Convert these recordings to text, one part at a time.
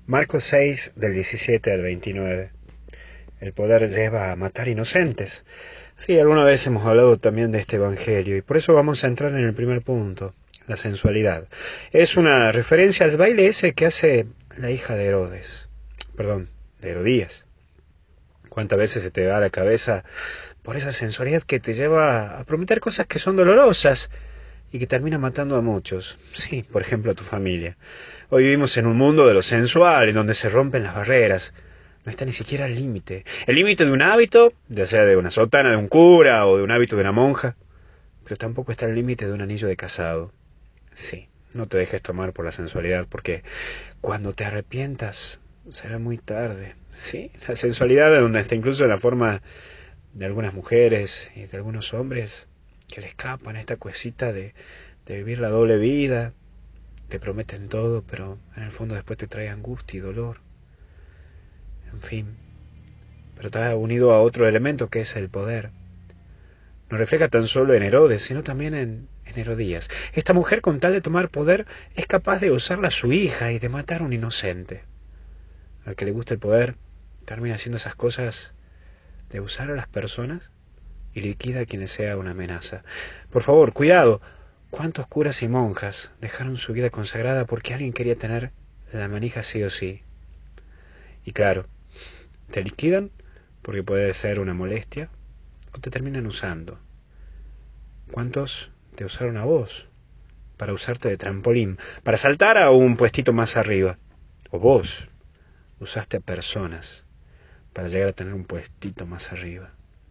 Marcos 6, del 17 al 29. El poder lleva a matar inocentes. Sí, alguna vez hemos hablado también de este evangelio y por eso vamos a entrar en el primer punto, la sensualidad. Es una referencia al baile ese que hace la hija de Herodes, perdón, de Herodías. ¿Cuántas veces se te va a la cabeza por esa sensualidad que te lleva a prometer cosas que son dolorosas y que termina matando a muchos? Sí, por ejemplo a tu familia. Hoy vivimos en un mundo de lo sensual, en donde se rompen las barreras. No está ni siquiera el límite. El límite de un hábito, ya sea de una sotana de un cura o de un hábito de una monja, pero tampoco está el límite de un anillo de casado. Sí, no te dejes tomar por la sensualidad, porque cuando te arrepientas será muy tarde. Sí, la sensualidad es donde está incluso en la forma de algunas mujeres y de algunos hombres que le escapan a esta cuesita de vivir la doble vida. Te prometen todo, pero en el fondo después te trae angustia y dolor. En fin, pero está unido a otro elemento que es el poder. No refleja tan solo en Herodes, sino también en Herodías. Esta mujer, con tal de tomar poder, es capaz de usarla a su hija y de matar a un inocente. Al que le gusta el poder, termina haciendo esas cosas de usar a las personas y liquida a quienes sea una amenaza. Por favor, cuidado. ¿Cuántos curas y monjas dejaron su vida consagrada porque alguien quería tener la manija sí o sí? Y claro, te liquidan porque puede ser una molestia o te terminan usando. ¿Cuántos te usaron a vos para usarte de trampolín, para saltar a un puestito más arriba? O vos usaste a personas para llegar a tener un puestito más arriba.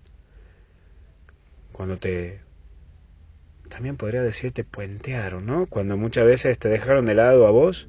Cuando también podría decirte puentearon, ¿no? Cuando muchas veces te dejaron de lado a vos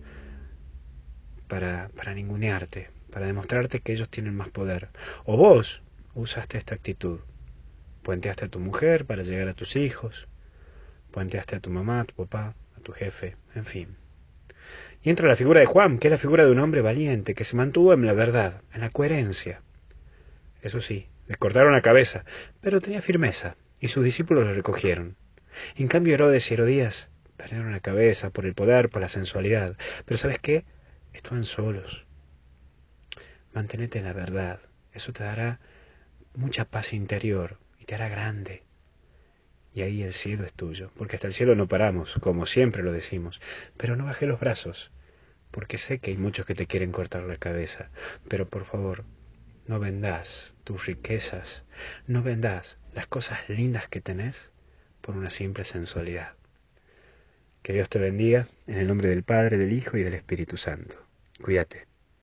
para ningunearte, para demostrarte que ellos tienen más poder. O vos usaste esta actitud. Puenteaste a tu mujer para llegar a tus hijos. Puenteaste a tu mamá, a tu papá, a tu jefe, en fin. Y entra la figura de Juan, que es la figura de un hombre valiente, que se mantuvo en la verdad, en la coherencia. Eso sí, le cortaron la cabeza, pero tenía firmeza, y sus discípulos lo recogieron. En cambio, Herodes y Herodías perdieron la cabeza por el poder, por la sensualidad. Pero ¿sabes qué? Estaban solos. Mantenete en la verdad. Eso te dará mucha paz interior y te hará grande. Y ahí el cielo es tuyo, porque hasta el cielo no paramos, como siempre lo decimos. Pero no bajé los brazos, porque sé que hay muchos que te quieren cortar la cabeza. Pero por favor, no vendás tus riquezas, no vendás las cosas lindas que tenés por una simple sensualidad. Que Dios te bendiga, en el nombre del Padre, del Hijo y del Espíritu Santo. Cuídate.